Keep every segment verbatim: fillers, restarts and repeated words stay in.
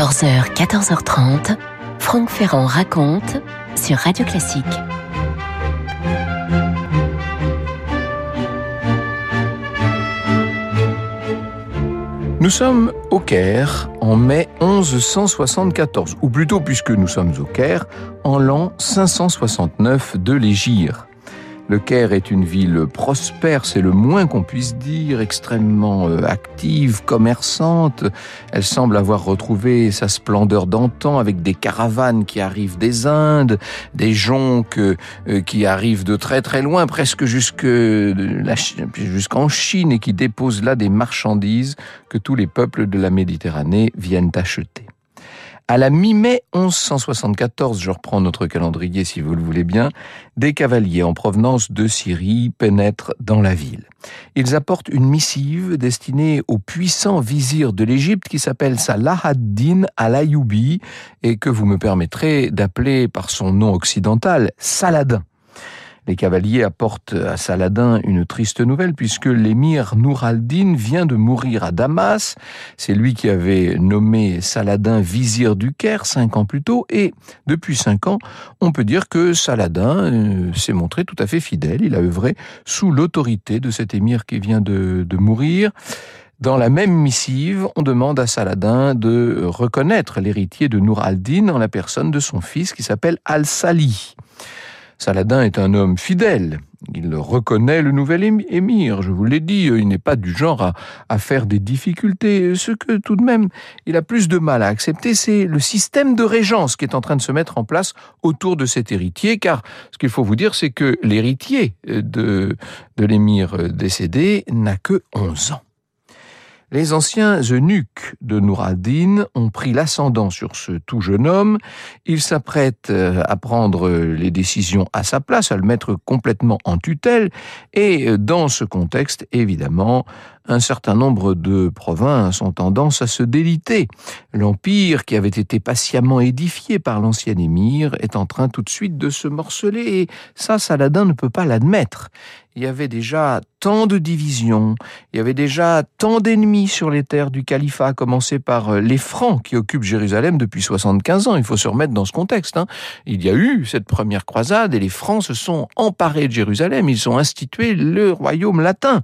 quatorze heures, quatorze heures trente, Franck Ferrand raconte sur Radio Classique. Nous sommes au Caire en mai onze cent soixante-quatorze, ou plutôt, puisque nous sommes au Caire, en l'an cinq cent soixante-neuf de l'Hégire. Le Caire est une ville prospère, c'est le moins qu'on puisse dire, extrêmement active, commerçante. Elle semble avoir retrouvé sa splendeur d'antan avec des caravanes qui arrivent des Indes, des jonques qui arrivent de très très loin, presque jusque la, jusqu'en Chine et qui déposent là des marchandises que tous les peuples de la Méditerranée viennent acheter. À la mi-mai onze cent soixante-quatorze, je reprends notre calendrier si vous le voulez bien, des cavaliers en provenance de Syrie pénètrent dans la ville. Ils apportent une missive destinée au puissant vizir de l'Égypte qui s'appelle Salah ad-Din al-Ayyubi et que vous me permettrez d'appeler par son nom occidental Saladin. Les cavaliers apportent à Saladin une triste nouvelle puisque l'émir Nour al-Din vient de mourir à Damas. C'est lui qui avait nommé Saladin vizir du Caire cinq ans plus tôt et depuis cinq ans, on peut dire que Saladin euh, s'est montré tout à fait fidèle. Il a œuvré sous l'autorité de cet émir qui vient de, de mourir. Dans la même missive, on demande à Saladin de reconnaître l'héritier de Nour al-Din en la personne de son fils qui s'appelle Al-Salih. Saladin est un homme fidèle. Il reconnaît le nouvel émir, je vous l'ai dit, il n'est pas du genre à, à faire des difficultés. Ce que tout de même, il a plus de mal à accepter, c'est le système de régence qui est en train de se mettre en place autour de cet héritier, car ce qu'il faut vous dire, c'est que l'héritier de, de l'émir décédé n'a que onze ans. Les anciens eunuques de Nour al-Din ont pris l'ascendant sur ce tout jeune homme. Ils s'apprêtent à prendre les décisions à sa place, à le mettre complètement en tutelle. Et dans ce contexte, évidemment, un certain nombre de provinces ont tendance à se déliter. L'empire, qui avait été patiemment édifié par l'ancien émir, est en train tout de suite de se morceler. Et ça, Saladin ne peut pas l'admettre. Il y avait déjà tant de divisions, il y avait déjà tant d'ennemis sur les terres du califat, à commencer par les Francs qui occupent Jérusalem depuis soixante-quinze ans. Il faut se remettre dans ce contexte, hein. Il y a eu cette première croisade et les Francs se sont emparés de Jérusalem, ils ont institué le royaume latin.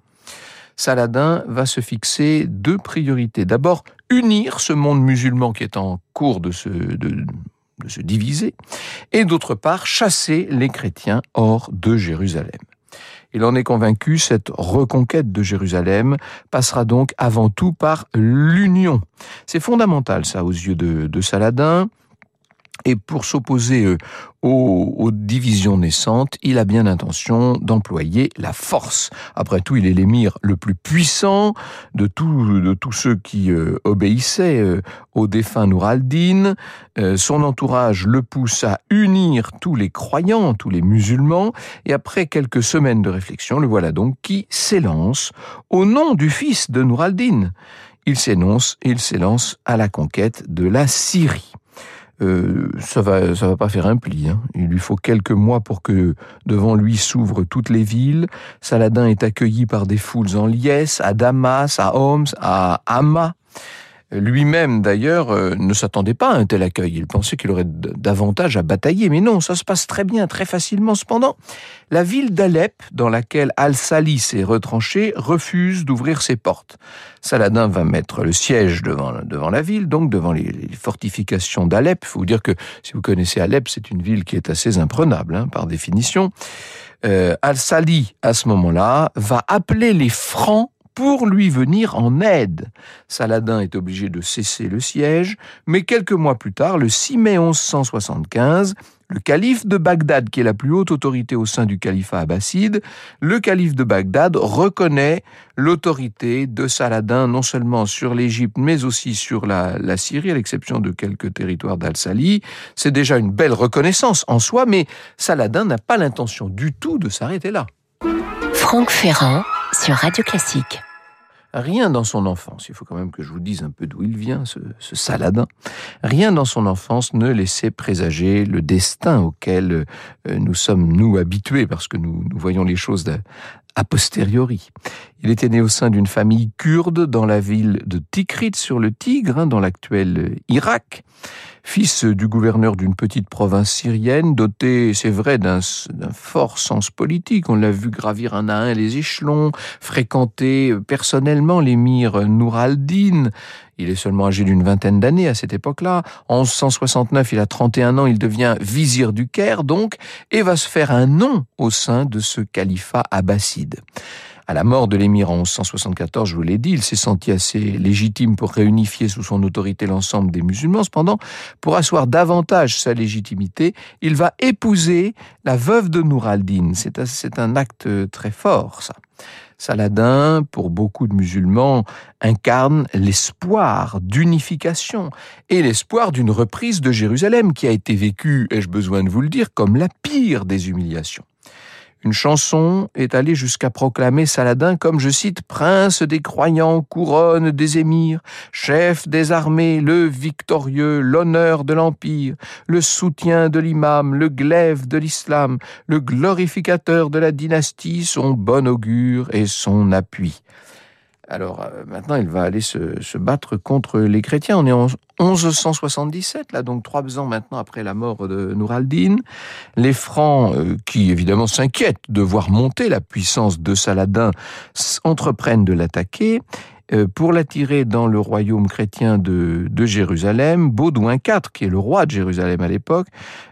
Saladin va se fixer deux priorités. D'abord, unir ce monde musulman qui est en cours de se, de, de se diviser, et d'autre part, chasser les chrétiens hors de Jérusalem. Il en est convaincu, cette reconquête de Jérusalem passera donc avant tout par l'union. C'est fondamental, ça, aux yeux de, de Saladin. Et pour s'opposer euh, aux, aux divisions naissantes, il a bien l'intention d'employer la force. Après tout, il est l'émir le plus puissant de, tout, de tous ceux qui euh, obéissaient euh, au défunt Nour al-Din. Euh, son entourage le pousse à unir tous les croyants, tous les musulmans. Et après quelques semaines de réflexion, le voilà donc qui s'élance au nom du fils de Nour al-Din. Il s'énonce, il s'élance à la conquête de la Syrie. Euh, ça va, ça va pas faire un pli, hein. Il lui faut quelques mois pour que devant lui s'ouvrent toutes les villes. Saladin est accueilli par des foules en liesse, à Damas, à Homs, à Hama. Lui-même, d'ailleurs, euh, ne s'attendait pas à un tel accueil. Il pensait qu'il aurait d- davantage à batailler. Mais non, ça se passe très bien, très facilement. Cependant, la ville d'Alep, dans laquelle Al-Salih s'est retranché, refuse d'ouvrir ses portes. Saladin va mettre le siège devant, devant la ville, donc devant les, les fortifications d'Alep. Il faut vous dire que, si vous connaissez Alep, c'est une ville qui est assez imprenable, hein, par définition. Euh, Al-Salih, à ce moment-là, va appeler les Francs pour lui venir en aide. Saladin est obligé de cesser le siège, mais quelques mois plus tard, le six mai onze cent soixante-quinze, le calife de Bagdad, qui est la plus haute autorité au sein du califat abbasside, le calife de Bagdad reconnaît l'autorité de Saladin non seulement sur l'Égypte, mais aussi sur la, la Syrie, à l'exception de quelques territoires d'Al-Salih. C'est déjà une belle reconnaissance en soi, mais Saladin n'a pas l'intention du tout de s'arrêter là. Franck Ferrand sur Radio Classique. Rien dans son enfance, il faut quand même que je vous dise un peu d'où il vient, ce, ce Saladin, rien dans son enfance ne laissait présager le destin auquel nous sommes, nous, habitués, parce que nous, nous voyons les choses a posteriori. Il était né au sein d'une famille kurde dans la ville de Tikrit sur le Tigre, hein, dans l'actuel Irak. Fils du gouverneur d'une petite province syrienne, doté, c'est vrai, d'un, d'un fort sens politique. On l'a vu gravir un à un les échelons, fréquenter personnellement l'émir Nour al-Din. Il est seulement âgé d'une vingtaine d'années à cette époque-là. En onze cent soixante-neuf, il a trente et un ans, il devient vizir du Caire, donc, et va se faire un nom au sein de ce califat abbasside. À la mort de l'émir en onze cent soixante-quatorze, je vous l'ai dit, il s'est senti assez légitime pour réunifier sous son autorité l'ensemble des musulmans. Cependant, pour asseoir davantage sa légitimité, il va épouser la veuve de Nour al-Din. C'est un, c'est un acte très fort, ça. Saladin, pour beaucoup de musulmans, incarne l'espoir d'unification et l'espoir d'une reprise de Jérusalem qui a été vécue, ai-je besoin de vous le dire, comme la pire des humiliations. Une chanson est allée jusqu'à proclamer Saladin comme, je cite, « prince des croyants, couronne des émirs, chef des armées, le victorieux, l'honneur de l'empire, le soutien de l'imam, le glaive de l'islam, le glorificateur de la dynastie, son bon augure et son appui ». Alors euh, maintenant, il va aller se, se battre contre les chrétiens. On est en onze cent soixante-dix-sept, là, donc trois ans maintenant après la mort de Nour al-Din. Les Francs, euh, qui évidemment s'inquiètent de voir monter la puissance de Saladin, entreprennent de l'attaquer. Euh, pour l'attirer dans le royaume chrétien de, de Jérusalem, Baudouin quatre, qui est le roi de Jérusalem à l'époque,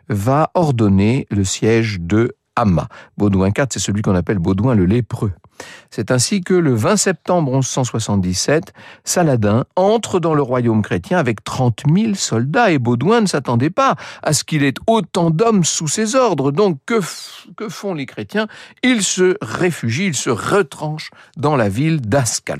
va ordonner le siège de Hamma. Baudouin quatre, c'est celui qu'on appelle Baudouin le lépreux. C'est ainsi que le vingt septembre onze cent soixante-dix-sept, Saladin entre dans le royaume chrétien avec trente mille soldats et Baudouin ne s'attendait pas à ce qu'il ait autant d'hommes sous ses ordres. Donc que, f- que font les chrétiens ? Ils se réfugient, ils se retranchent dans la ville d'Ascalon.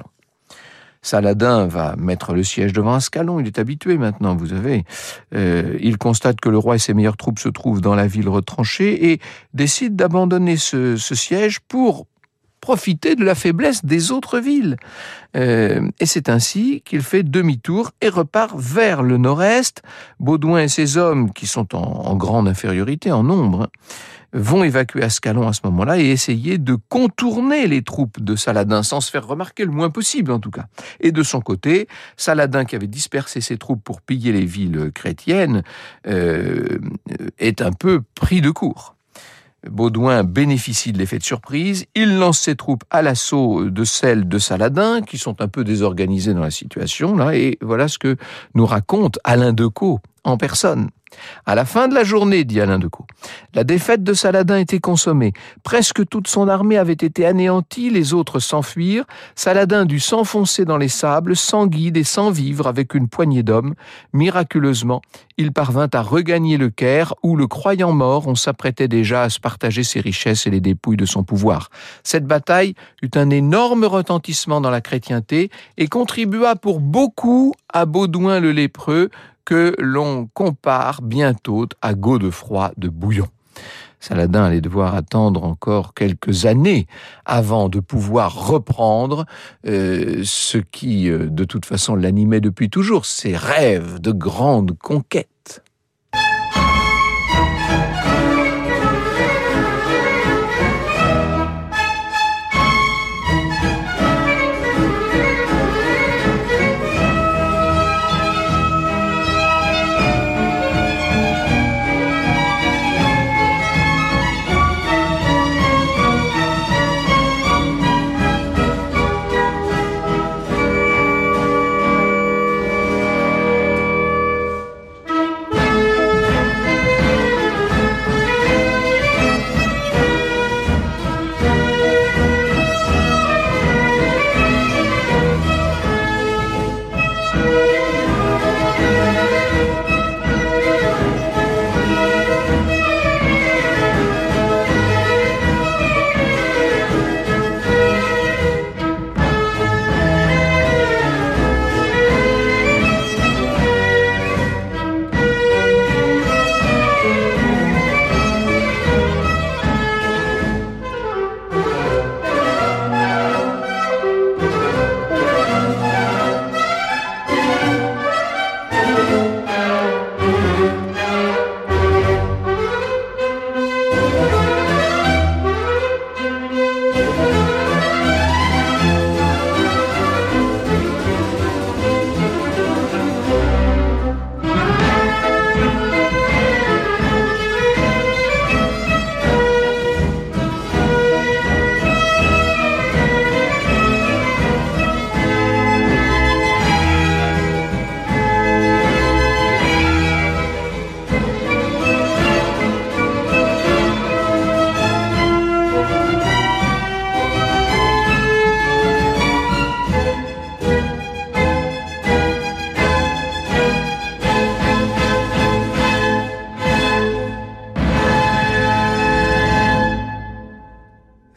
Saladin va mettre le siège devant Ascalon, il est habitué maintenant, vous savez. Euh, il constate que le roi et ses meilleures troupes se trouvent dans la ville retranchée et décide d'abandonner ce, ce siège pour profiter de la faiblesse des autres villes. Euh, et c'est ainsi qu'il fait demi-tour et repart vers le nord-est. Baudouin et ses hommes, qui sont en, en grande infériorité, en nombre, hein, vont évacuer Ascalon à ce moment-là et essayer de contourner les troupes de Saladin, sans se faire remarquer le moins possible en tout cas. Et de son côté, Saladin, qui avait dispersé ses troupes pour piller les villes chrétiennes, euh, est un peu pris de court. Baudouin bénéficie de l'effet de surprise, il lance ses troupes à l'assaut de celles de Saladin, qui sont un peu désorganisées dans la situation, là, et voilà ce que nous raconte Alain Decaux en personne. À la fin de la journée, dit Alain Decaux, la défaite de Saladin était consommée. Presque toute son armée avait été anéantie, les autres s'enfuirent. Saladin dut s'enfoncer dans les sables, sans guide et sans vivre, avec une poignée d'hommes. Miraculeusement, il parvint à regagner le Caire, où, le croyant mort, on s'apprêtait déjà à se partager ses richesses et les dépouilles de son pouvoir. Cette bataille eut un énorme retentissement dans la chrétienté et contribua pour beaucoup à Baudouin le lépreux, que l'on compare bientôt à Godefroy de Bouillon. Saladin allait devoir attendre encore quelques années avant de pouvoir reprendre euh, ce qui, euh, de toute façon, l'animait depuis toujours, ses rêves de grande conquête.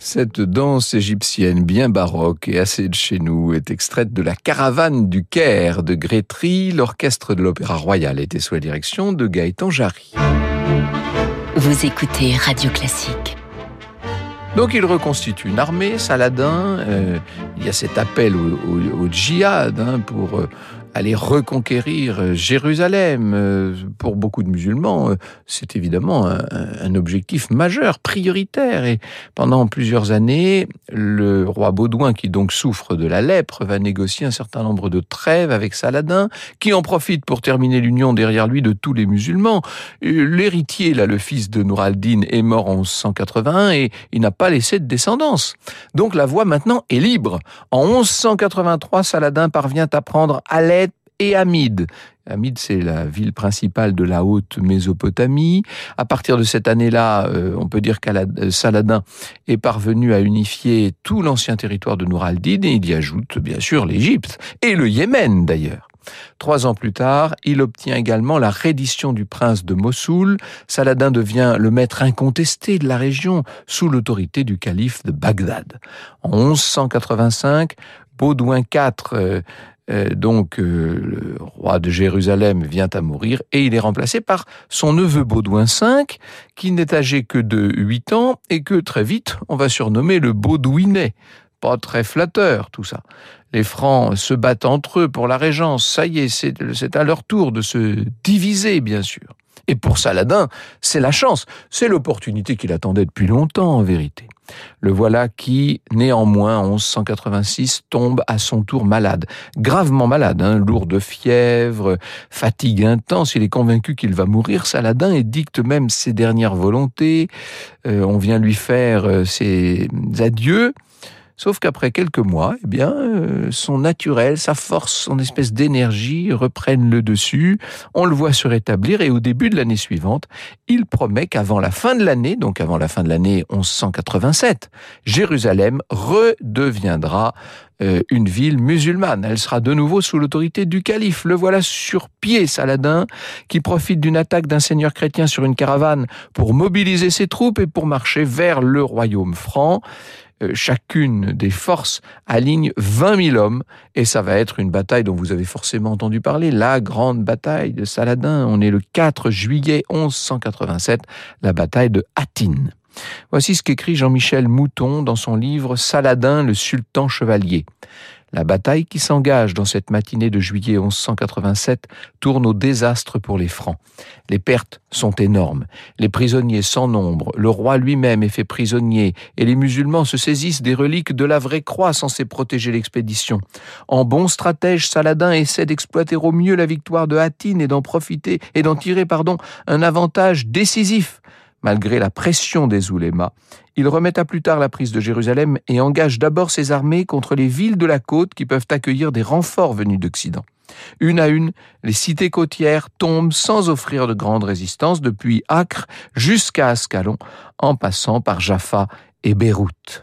Cette danse égyptienne bien baroque et assez de chez nous est extraite de la Caravane du Caire de Grétry. L'orchestre de l'Opéra Royal était sous la direction de Gaëtan Jarry. Vous écoutez Radio Classique. Donc il reconstitue une armée, Saladin. Euh, il y a cet appel au, au, au djihad hein, pour... Euh, aller reconquérir Jérusalem. Pour beaucoup de musulmans, c'est évidemment un, un objectif majeur, prioritaire. Et pendant plusieurs années, le roi Baudouin, qui donc souffre de la lèpre, va négocier un certain nombre de trêves avec Saladin, qui en profite pour terminer l'union derrière lui de tous les musulmans. L'héritier, là, le fils de Nour al-Din, est mort en onze cent quatre-vingt-un et il n'a pas laissé de descendance. Donc la voie maintenant est libre. En onze cent quatre-vingt-trois, Saladin parvient à prendre Alep et Hamid. Hamid, c'est la ville principale de la haute Mésopotamie. À partir de cette année-là, euh, on peut dire que Saladin est parvenu à unifier tout l'ancien territoire de Nour al-Din et il y ajoute bien sûr l'Égypte et le Yémen d'ailleurs. Trois ans plus tard, il obtient également la reddition du prince de Mossoul. Saladin devient le maître incontesté de la région sous l'autorité du calife de Bagdad. En onze cent quatre-vingt-cinq, Baudouin quatre, euh, euh, donc euh, le roi de Jérusalem, vient à mourir et il est remplacé par son neveu Baudouin cinq, qui n'est âgé que de huit ans et que très vite on va surnommer le Baudouinet. Pas très flatteur tout ça. Les Francs se battent entre eux pour la régence. Ça y est, c'est, c'est à leur tour de se diviser, bien sûr. Et pour Saladin, c'est la chance. C'est l'opportunité qu'il attendait depuis longtemps, en vérité. Le voilà qui, néanmoins, en onze cent quatre-vingt-six, tombe à son tour malade. Gravement malade, hein, lourd de fièvre, fatigue intense. Il est convaincu qu'il va mourir, Saladin, et dicte même ses dernières volontés. Euh, on vient lui faire euh, ses adieux. Sauf qu'après quelques mois, eh bien, euh, son naturel, sa force, son espèce d'énergie reprennent le dessus. On le voit se rétablir et au début de l'année suivante, il promet qu'avant la fin de l'année, donc avant la fin de l'année onze cent quatre-vingt-sept, Jérusalem redeviendra euh, une ville musulmane. Elle sera de nouveau sous l'autorité du calife. Le voilà sur pied, Saladin, qui profite d'une attaque d'un seigneur chrétien sur une caravane pour mobiliser ses troupes et pour marcher vers le royaume franc. Chacune des forces aligne vingt mille hommes et ça va être une bataille dont vous avez forcément entendu parler, la grande bataille de Saladin. On est le quatre juillet onze cent quatre-vingt-sept, la bataille de Hattin. Voici ce qu'écrit Jean-Michel Mouton dans son livre « Saladin, le sultan chevalier ». La bataille qui s'engage dans cette matinée de juillet onze cent quatre-vingt-sept tourne au désastre pour les Francs. Les pertes sont énormes, les prisonniers sans nombre, le roi lui-même est fait prisonnier et les musulmans se saisissent des reliques de la vraie croix censée protéger l'expédition. En bon stratège, Saladin essaie d'exploiter au mieux la victoire de Hattin et d'en profiter et d'en tirer pardon, un avantage décisif. Malgré la pression des oulémas, il remet à plus tard la prise de Jérusalem et engage d'abord ses armées contre les villes de la côte qui peuvent accueillir des renforts venus d'Occident. Une à une, les cités côtières tombent sans offrir de grande résistance depuis Acre jusqu'à Ascalon, en passant par Jaffa et Beyrouth.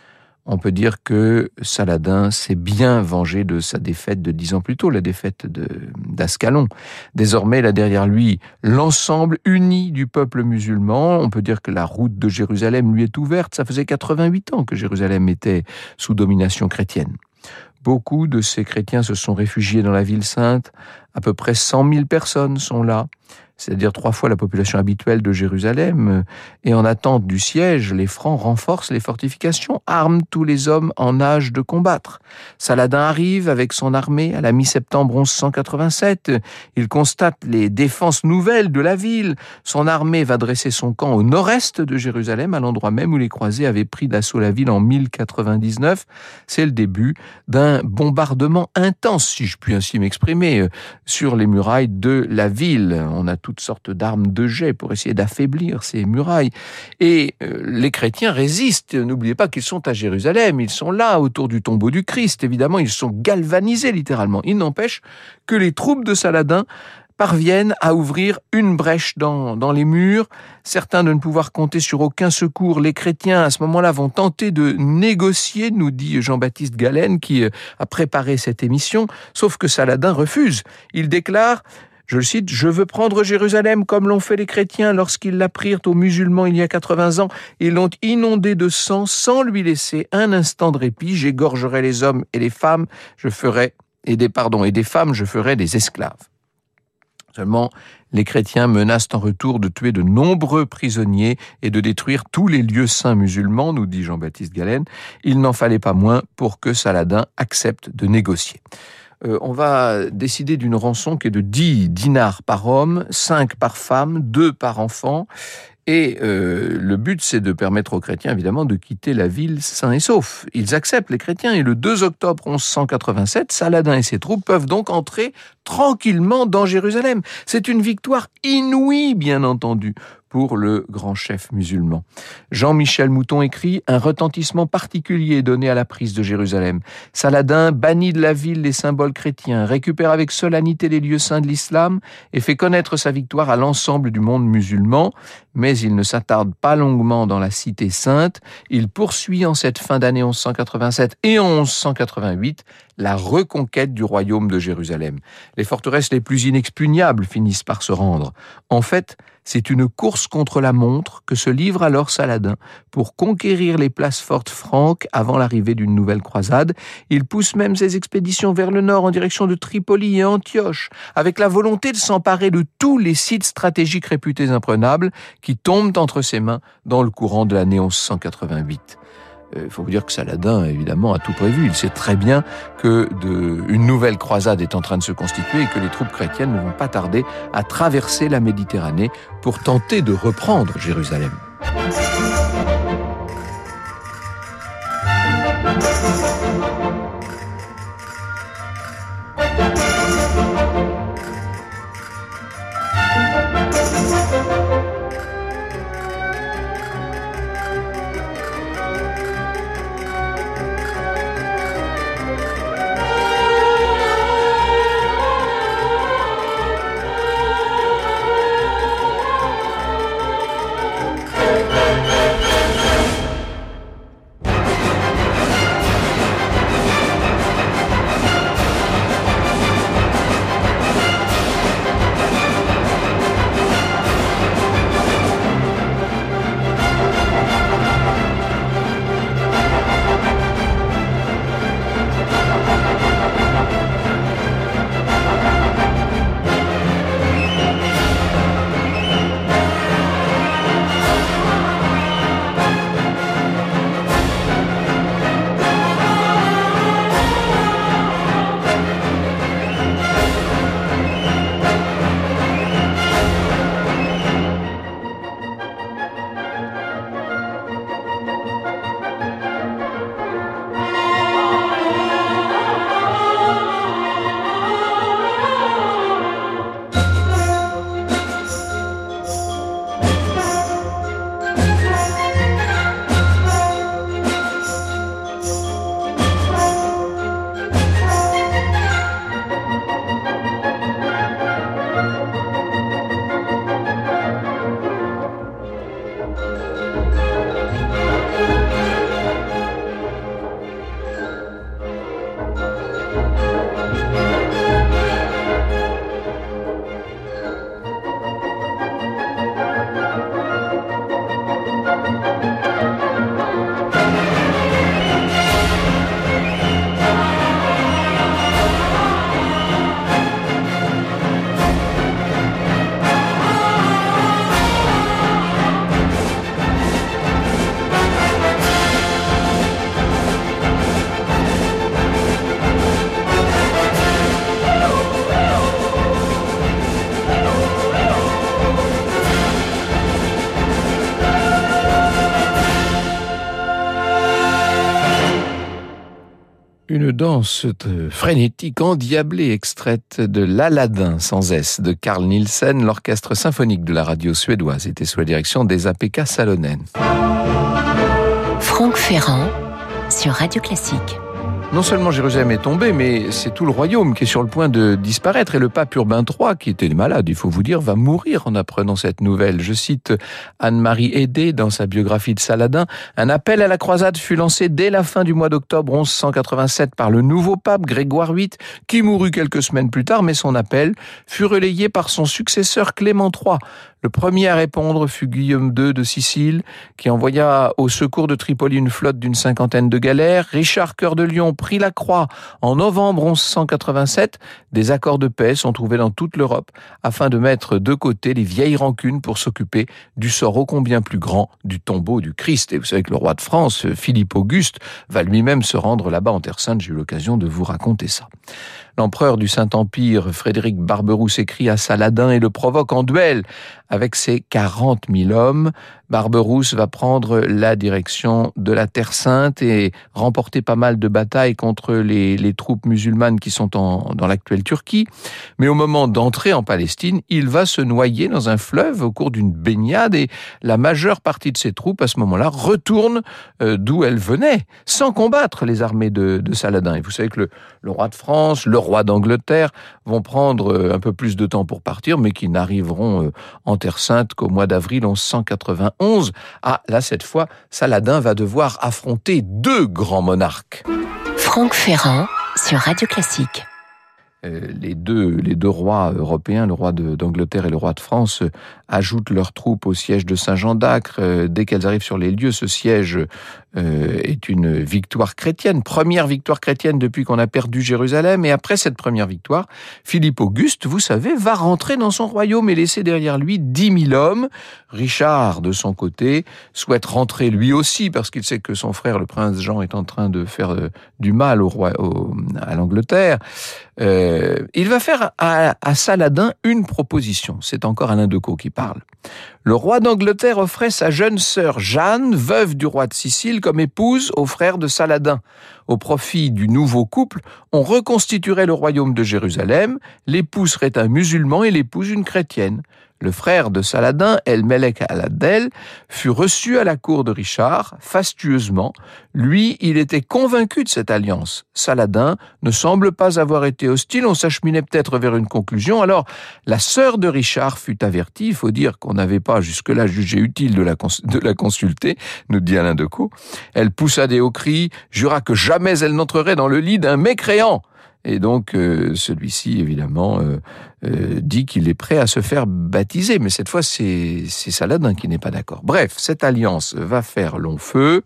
On peut dire que Saladin s'est bien vengé de sa défaite de dix ans plus tôt, la défaite de, d'Ascalon. Désormais, il a derrière lui l'ensemble uni du peuple musulman. On peut dire que la route de Jérusalem lui est ouverte. Ça faisait quatre-vingt-huit ans que Jérusalem était sous domination chrétienne. Beaucoup de ces chrétiens se sont réfugiés dans la ville sainte. À peu près cent mille personnes sont là, c'est-à-dire trois fois la population habituelle de Jérusalem. Et en attente du siège, les Francs renforcent les fortifications, arment tous les hommes en âge de combattre. Saladin arrive avec son armée à la mi-septembre onze cent quatre-vingt-sept. Il constate les défenses nouvelles de la ville. Son armée va dresser son camp au nord-est de Jérusalem, à l'endroit même où les croisés avaient pris d'assaut la ville en mille quatre-vingt-dix-neuf. C'est le début d'un bombardement intense, si je puis ainsi m'exprimer, sur les murailles de la ville. On a toutes sortes d'armes de jet pour essayer d'affaiblir ces murailles. Et euh, les chrétiens résistent. N'oubliez pas qu'ils sont à Jérusalem. Ils sont là, autour du tombeau du Christ. Évidemment, ils sont galvanisés, littéralement. Il n'empêche que les troupes de Saladin parviennent à ouvrir une brèche dans, dans les murs. Certains de ne pouvoir compter sur aucun secours. Les chrétiens, à ce moment-là, vont tenter de négocier, nous dit Jean-Baptiste Galen, qui a préparé cette émission, sauf que Saladin refuse. Il déclare Je le cite, « Je veux prendre Jérusalem comme l'ont fait les chrétiens lorsqu'ils la prirent aux musulmans il y a quatre-vingts ans. Ils l'ont inondée de sang sans lui laisser un instant de répit. J'égorgerai les hommes et les femmes, je ferai, et des, pardon, et des femmes, je ferai des esclaves. » Seulement, les chrétiens menacent en retour de tuer de nombreux prisonniers et de détruire tous les lieux saints musulmans, nous dit Jean-Baptiste Galen. Il n'en fallait pas moins pour que Saladin accepte de négocier. Euh, on va décider d'une rançon qui est de dix dinars par homme, cinq par femme, deux par enfant. Et euh, le but, c'est de permettre aux chrétiens, évidemment, de quitter la ville sains et saufs. Ils acceptent, les chrétiens, et le deux octobre onze cent quatre-vingt-sept, Saladin et ses troupes peuvent donc entrer tranquillement dans Jérusalem. C'est une victoire inouïe, bien entendu, pour le grand chef musulman. Jean-Michel Mouton écrit « Un retentissement particulier est donné à la prise de Jérusalem. Saladin bannit de la ville les symboles chrétiens, récupère avec solennité les lieux saints de l'islam et fait connaître sa victoire à l'ensemble du monde musulman. Mais il ne s'attarde pas longuement dans la cité sainte. Il poursuit en cette fin d'année onze cent quatre-vingt-sept et en onze cent quatre-vingt-huit la reconquête du royaume de Jérusalem. Les forteresses les plus inexpugnables finissent par se rendre. En fait, c'est une course contre la montre que se livre alors Saladin pour conquérir les places fortes franques avant l'arrivée d'une nouvelle croisade. Il pousse même ses expéditions vers le nord en direction de Tripoli et Antioche, avec la volonté de s'emparer de tous les sites stratégiques réputés imprenables qui tombent entre ses mains dans le courant de l'année onze cent quatre-vingt-huit. Il faut vous dire que Saladin, évidemment, a tout prévu. Il sait très bien que de, une nouvelle croisade est en train de se constituer et que les troupes chrétiennes ne vont pas tarder à traverser la Méditerranée pour tenter de reprendre Jérusalem. Une danse frénétique, endiablée, extraite de l'Aladin sans S de Carl Nielsen, l'orchestre symphonique de la radio suédoise était sous la direction d'Esa-Pekka Salonen. Franck Ferrand sur Radio Classique. Non seulement Jérusalem est tombée, mais c'est tout le royaume qui est sur le point de disparaître. Et le pape Urbain trois, qui était malade, il faut vous dire, va mourir en apprenant cette nouvelle. Je cite Anne-Marie Hédé dans sa biographie de Saladin. Un appel à la croisade fut lancé dès la fin du mois d'octobre onze cent quatre-vingt-sept par le nouveau pape Grégoire huit, qui mourut quelques semaines plus tard, mais son appel fut relayé par son successeur Clément trois. Le premier à répondre fut Guillaume deux de Sicile, qui envoya au secours de Tripoli une flotte d'une cinquantaine de galères. Richard Cœur de Lion prit la croix en novembre onze cent quatre-vingt-sept. Des accords de paix sont trouvés dans toute l'Europe afin de mettre de côté les vieilles rancunes pour s'occuper du sort ô combien plus grand du tombeau du Christ. Et vous savez que le roi de France, Philippe Auguste, va lui-même se rendre là-bas en Terre Sainte. J'ai eu l'occasion de vous raconter ça. L'empereur du Saint-Empire, Frédéric Barberousse, écrit à Saladin et le provoque en duel avec ses quarante mille hommes. Barberousse va prendre la direction de la Terre Sainte et remporter pas mal de batailles contre les, les troupes musulmanes qui sont en, dans l'actuelle Turquie. Mais au moment d'entrer en Palestine, il va se noyer dans un fleuve au cours d'une baignade et la majeure partie de ses troupes, à ce moment-là, retournent euh, d'où elles venaient, sans combattre les armées de, de Saladin. Et vous savez que le, le roi de France, le roi d'Angleterre vont prendre un peu plus de temps pour partir, mais qui n'arriveront en Terre Sainte qu'au mois d'avril onze cent quatre-vingt-onze. Ah, là, cette fois, Saladin va devoir affronter deux grands monarques. Franck Ferrand sur Radio Classique. Les deux, les deux rois européens, le roi de, d'Angleterre et le roi de France, ajoutent leurs troupes au siège de Saint-Jean d'Acre. Dès qu'elles arrivent sur les lieux, ce siège euh, est une victoire chrétienne, première victoire chrétienne depuis qu'on a perdu Jérusalem. Et après cette première victoire, Philippe Auguste, vous savez, va rentrer dans son royaume et laisser derrière lui dix mille hommes. Richard, de son côté, souhaite rentrer lui aussi parce qu'il sait que son frère, le prince Jean, est en train de faire euh, du mal au roi, au, à l'Angleterre. Euh, il va faire à, à Saladin une proposition. C'est encore Alain Decaux qui parle. Le roi d'Angleterre offrait sa jeune sœur Jeanne, veuve du roi de Sicile, comme épouse au frère de Saladin. Au profit du nouveau couple, on reconstituerait le royaume de Jérusalem. L'époux serait un musulman et l'épouse une chrétienne. Le frère de Saladin, El-Melek al-Adel, fut reçu à la cour de Richard, fastueusement. Lui, il était convaincu de cette alliance. Saladin ne semble pas avoir été hostile, on s'acheminait peut-être vers une conclusion. Alors, la sœur de Richard fut avertie, il faut dire qu'on n'avait pas jusque-là jugé utile de la, cons- de la consulter, nous dit Alain Decaux. Elle poussa des hauts cris, jura que jamais elle n'entrerait dans le lit d'un mécréant. Et donc, euh, celui-ci, évidemment, euh, euh, dit qu'il est prêt à se faire baptiser. Mais cette fois, c'est, c'est Saladin qui n'est pas d'accord. Bref, cette alliance va faire long feu.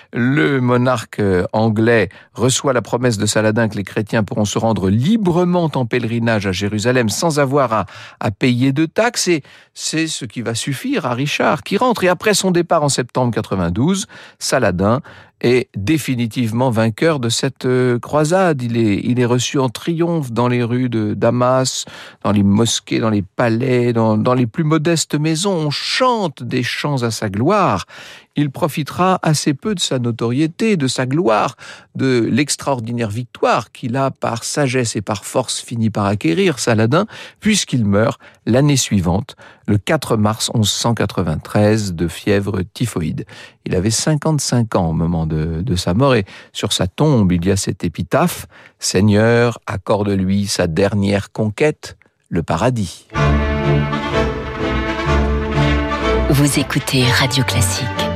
Le monarque anglais reçoit la promesse de Saladin que les chrétiens pourront se rendre librement en pèlerinage à Jérusalem sans avoir à, à payer de taxes. Et c'est ce qui va suffire à Richard, qui rentre. Et après son départ en septembre quatre-vingt-douze, Saladin est définitivement vainqueur de cette croisade. Il est, il est reçu en triomphe dans les rues de Damas, dans les mosquées, dans les palais, dans, dans les plus modestes maisons. On chante des chants à sa gloire. Il profitera assez peu de sa notoriété, de sa gloire, de l'extraordinaire victoire qu'il a par sagesse et par force fini par acquérir, Saladin, puisqu'il meurt l'année suivante, le quatre mars onze cent quatre-vingt-treize, de fièvre typhoïde. Il avait cinquante-cinq ans au moment de, de sa mort et sur sa tombe, il y a cette épitaphe « Seigneur, accorde-lui sa dernière conquête, le paradis ». Vous écoutez Radio Classique.